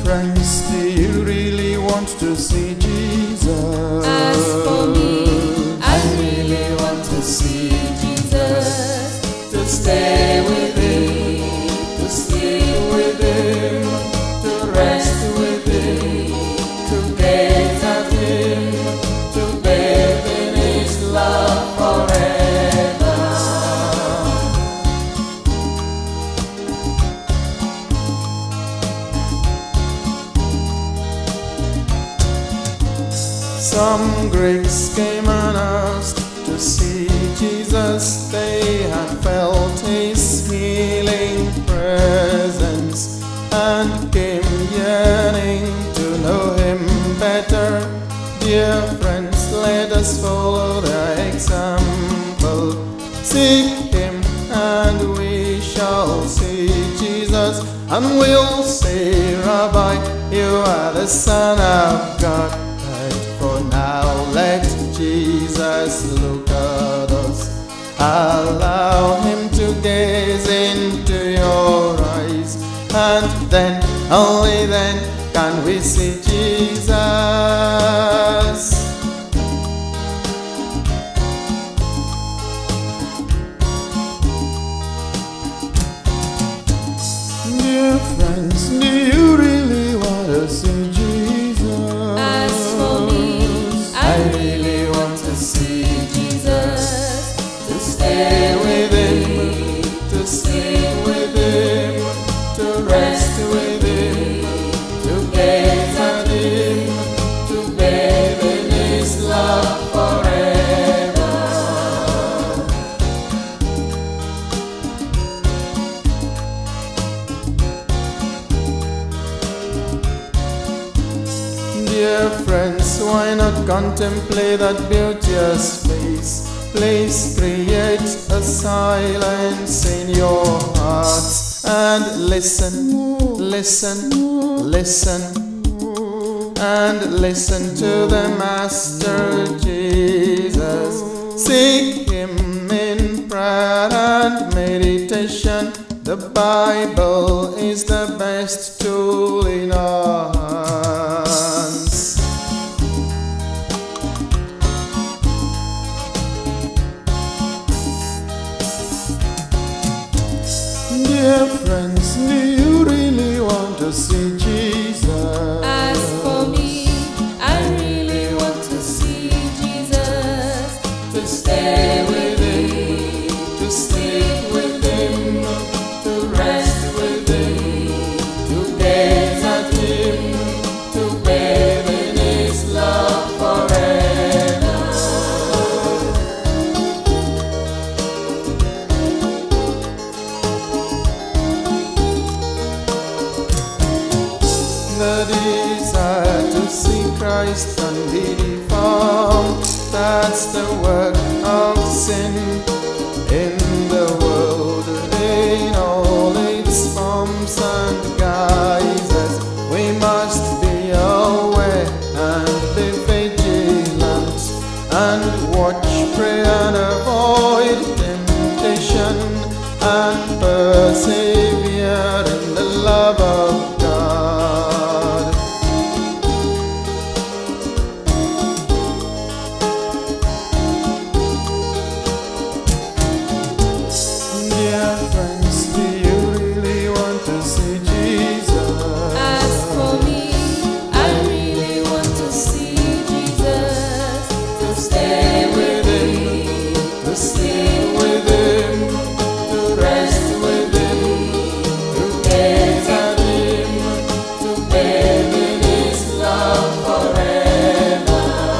friends, do you really want to see Jesus? As for me, I really want to see Jesus, to stay with Him, to sleep with Him, to rest with Him, to gaze at Him, to bathe in His love forever. Some Greeks came and asked to see Jesus. They had felt His healing presence and came yearning to know Him better. Dear friends, let us follow their example. Seek Him and we shall see Jesus, and we'll say, Rabbi, you are the Son of God. For now let Jesus look at us. Allow Him to gaze into your eyes, and then, only then, can we see Jesus. Dear friends, do you really want to see Jesus? as for me, I really want to see Jesus, To stay with Him, to sleep with Him, to rest with Him, to gaze at Him, to bathe in His love forever. Dear friends, why not contemplate that beauteous face? Please create a silence in your hearts and listen, listen, listen, and listen to the Master Jesus. Seek Him in prayer and meditation. The Bible is the best tool in our hands. Dear friends, do you really want to see Jesus? as for me, I really want to see Jesus, To stay with Him, to sleep with Him, to rest with Him, to gaze at Him, to bathe in His love forever. The desire to see Christ and be found, that's the work of sin in the world, in all its forms and guises. We must be aware and be vigilant, and watch, pray and avoid temptation, and persevere in the love of God. Dear friends, do you really want to see Jesus? as for me, I really want to see Jesus, To stay with Him, to sleep with Him, to rest with Him, to gaze at Him, to bathe in His love forever.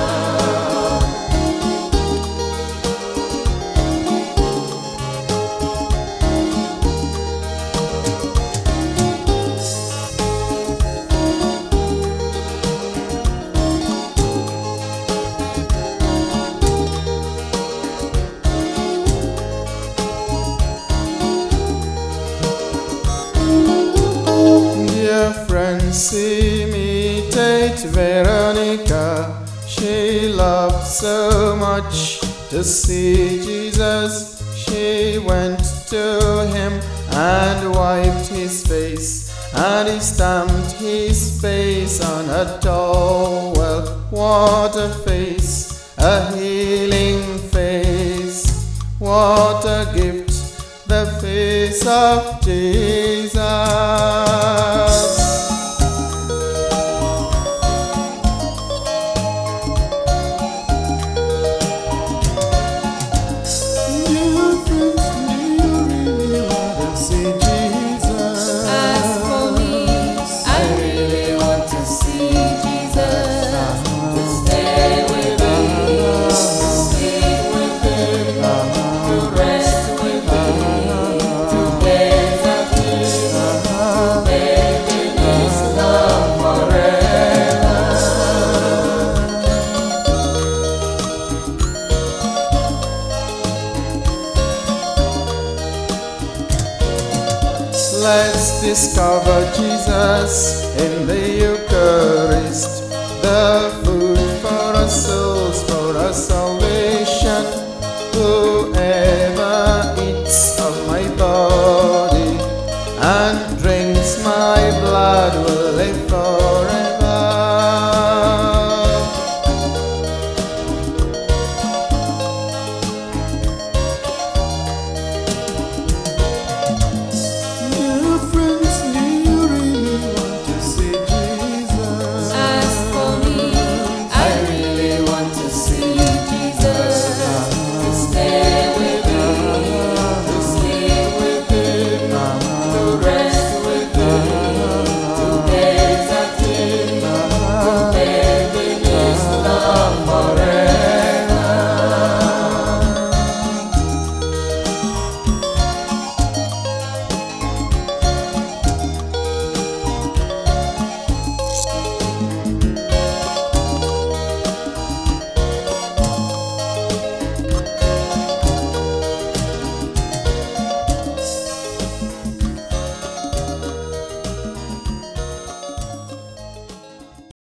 Dear friends, imitate Veronica. She loved so much to see Jesus. She went to Him and wiped His face and he stamped his face on a towel. What a face, a healing face. What a gift, the face of Jesus. Let's discover Jesus in the Eucharist, the food for a soul.